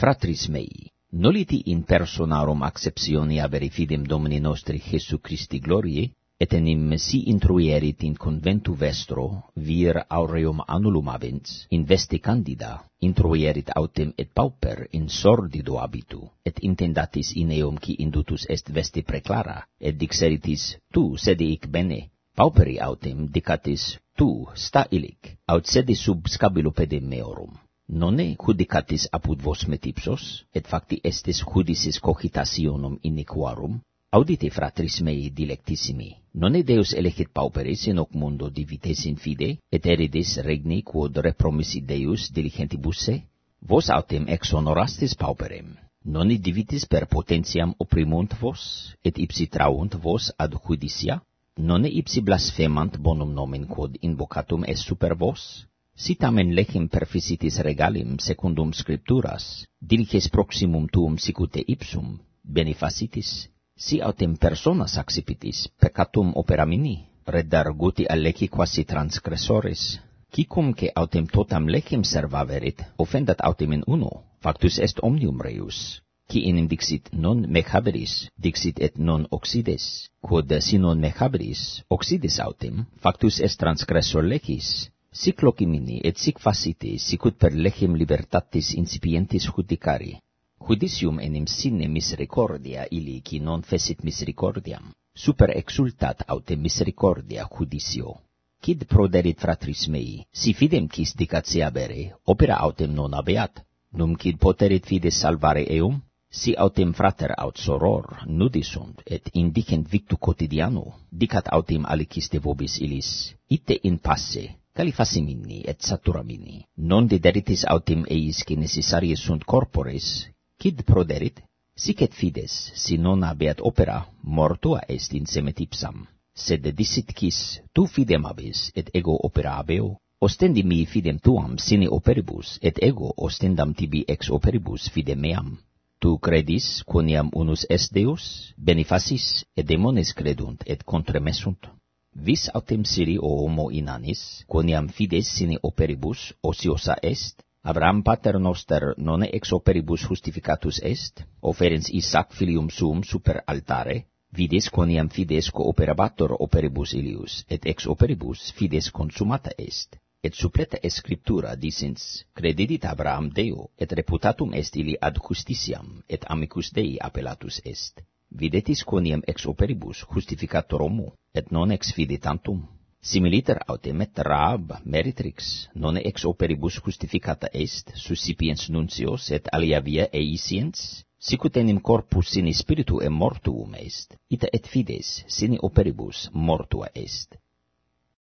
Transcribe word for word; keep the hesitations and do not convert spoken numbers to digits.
Fratris mei, noliti in personarum acceptionia veri fidem Domini nostri Jesu Christi gloriae, et enim si intruierit in conventu vestro, vir aureum annulum avens, in veste candida, intruierit autem et pauper in sordido habitu, et intendatis in eum qui indutus est veste preclara, et dixeritis, tu sede hic bene, pauperi autem dicatis, tu sta illic, aut sede sub scabilo pedem meorum. Nonne judicatis apud vos metipsos, et facti estis judicis cogitationum iniquarum? Audite, fratris mei dilectissimi, nonne Deus elegit pauperes in hoc mundo divites in fide, et heredes regni quod repromissit Deus diligentibus? Vos autem exhonorastis pauperem, nonne divitis per potentiam opprimunt vos, et ipsi traunt vos ad judicia? Nonne ipsi blasphemant bonum nomen quod invocatum est super vos? Si tamen lecem perficitis regalim secundum scripturas, diliges proximum tuum sicute ipsum, benefacitis, si autem personas accipitis peccatum operamini, redarguti alleci quasi transgressores, quicumque autem totam lecem servaverit, offendat autem in uno, factus est omnium reus, qui enim dixit non me haberis, dixit et non occides, quod si non me haberis, occides autem, factus est transgressor lecis, sic locimini et sic facite, sicut per lecem libertatis incipientis judicari. Judicium enim sine misericordia illi qui non fecit misericordiam, super exultat autem misericordia judicio. Quid proderit fratris mei, si fidem quis dicat seabere, opera autem non habeat, num quid poterit fides salvare eum? Si autem frater aut soror nudi sunt, et indicent victu quotidiano, dicat autem alicis de vobis illis, ite in passe, califasimini et saturamini, non dederitis autem eis que necessaries sunt corpores, quid proderit? Sic et fides, si non habeat opera, mortua est in semetipsam. Sed dicit quis, tu fidem habes, et ego opera habeo? Ostendi mi fidem tuam sine operibus, et ego ostendam tibi ex operibus fidem meam. Tu credis, quoniam unus est Deus, benefacis, et demones credunt, et contremessunt. Vis autem siri o homo inanis, quoniam fides sine operibus ociosa est, Abraham pater noster nonne ex operibus justificatus est, oferens Isaac filium suum super altare, vides quoniam fides cooperabator operibus ilius, et ex operibus fides consumata est. Et supleta est scriptura dicens, credidit Abraham Deo, et reputatum est ili ad justitiam, et amicus Dei appellatus est. Videtis quoniam ex operibus justificator homo, et non ex fide tantum. Similiter autem et Rahab meritrix, non ex operibus justificata est, suscipiens nuncios et alia via eisiens, sicut enim corpus sine spiritu e mortuum est, ita et fides sine operibus mortua est.